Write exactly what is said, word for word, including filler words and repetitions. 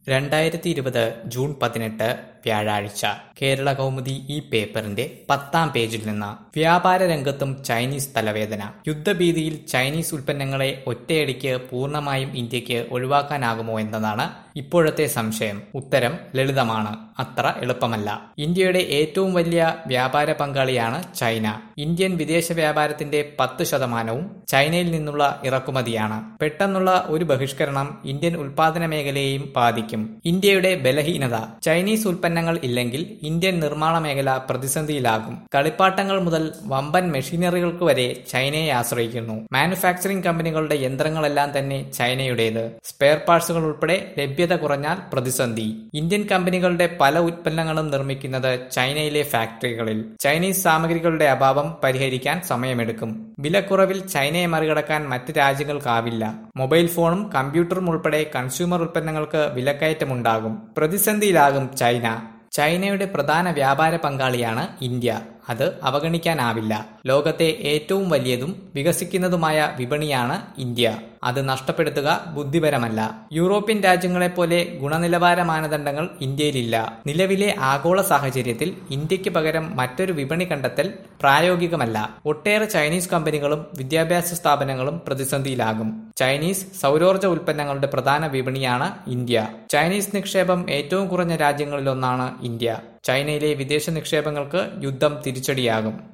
രണ്ടായിരത്തി ഇരുപത് ജൂൺ പതിനെട്ട് വ്യാഴാഴ്ച കേരള കൗമുദി ഈ പേപ്പറിന്റെ പത്താം പേജിൽ നിന്ന് വ്യാപാര രംഗത്തും ചൈനീസ് തലവേദന. യുദ്ധഭീതിയിൽ ചൈനീസ് ഉൽപ്പന്നങ്ങളെ ഒറ്റയടിക്ക് പൂർണ്ണമായും ഇന്ത്യക്ക് ഒഴിവാക്കാനാകുമോ എന്നതാണ് ഇപ്പോഴത്തെ സംശയം. ഉത്തരം ലളിതമാണ്, അത്ര എളുപ്പമല്ല. ഇന്ത്യയുടെ ഏറ്റവും വലിയ വ്യാപാര പങ്കാളിയാണ് ചൈന. ഇന്ത്യൻ വിദേശ വ്യാപാരത്തിന്റെ പത്ത് ശതമാനവും ചൈനയിൽ നിന്നുള്ള ഇറക്കുമതിയാണ്. പെട്ടെന്നുള്ള ഒരു ബഹിഷ്കരണം ഇന്ത്യൻ ഉൽപാദന മേഖലയെയും ബാധിക്കും. ഇന്ത്യയുടെ ബലഹീനത: ചൈനീസ് ഉൽപ്പന്നങ്ങൾ ഇല്ലെങ്കിൽ ഇന്ത്യൻ നിർമ്മാണ മേഖല പ്രതിസന്ധിയിലാകും. കളിപ്പാട്ടങ്ങൾ മുതൽ വമ്പൻ മെഷീനറികൾക്ക് വരെ ചൈനയെ ആശ്രയിക്കുന്നു. മാനുഫാക്ചറിംഗ് കമ്പനികളുടെ യന്ത്രങ്ങളെല്ലാം തന്നെ ചൈനയുടേത്. സ്പെയർ പാർട്സുകൾ ഉൾപ്പെടെ ലഭ്യത കുറഞ്ഞാൽ പ്രതിസന്ധി. ഇന്ത്യൻ കമ്പനികളുടെ പല ഉൽപ്പന്നങ്ങളും നിർമ്മിക്കുന്നത് ചൈനയിലെ ഫാക്ടറികളിൽ. ചൈനീസ് സാമഗ്രികളുടെ അഭാവം പരിഹരിക്കാൻ സമയമെടുക്കും. വിലക്കുറവിൽ ചൈനയെ മറികടക്കാൻ മറ്റ് രാജ്യങ്ങൾക്കാവില്ല. മൊബൈൽ ഫോണും കമ്പ്യൂട്ടറും ഉൾപ്പെടെ കൺസ്യൂമർ ഉൽപ്പന്നങ്ങൾക്ക് വിലക്കയറ്റമുണ്ടാകും. പ്രതിസന്ധിയിലാകും ചൈന. ചൈനയുടെ പ്രധാന വ്യാപാര പങ്കാളിയാണ് ഇന്ത്യ. അത് അവഗണിക്കാനാവില്ല. ലോകത്തെ ഏറ്റവും വലിയതും വികസിക്കുന്നതുമായ വിപണിയാണ് ഇന്ത്യ. അത് നഷ്ടപ്പെടുത്തുക ബുദ്ധിപരമല്ല. യൂറോപ്യൻ രാജ്യങ്ങളെപ്പോലെ ഗുണനിലവാര മാനദണ്ഡങ്ങൾ ഇന്ത്യയിലില്ല. നിലവിലെ ആഗോള സാഹചര്യത്തിൽ ഇന്ത്യക്ക് പകരം മറ്റൊരു വിപണി കണ്ടെത്തൽ പ്രായോഗികമല്ല. ഒട്ടേറെ ചൈനീസ് കമ്പനികളും വിദ്യാഭ്യാസ സ്ഥാപനങ്ങളും പ്രതിസന്ധിയിലാകും. ചൈനീസ് സൗരോർജ്ജ ഉൽപ്പന്നങ്ങളുടെ പ്രധാന വിപണിയാണ് ഇന്ത്യ. ചൈനീസ് നിക്ഷേപം ഏറ്റവും കുറഞ്ഞ രാജ്യങ്ങളിലൊന്നാണ് ഇന്ത്യ. ചൈനയിലെ വിദേശ നിക്ഷേപങ്ങൾക്ക് യുദ്ധം തിരിച്ചടിയാകും.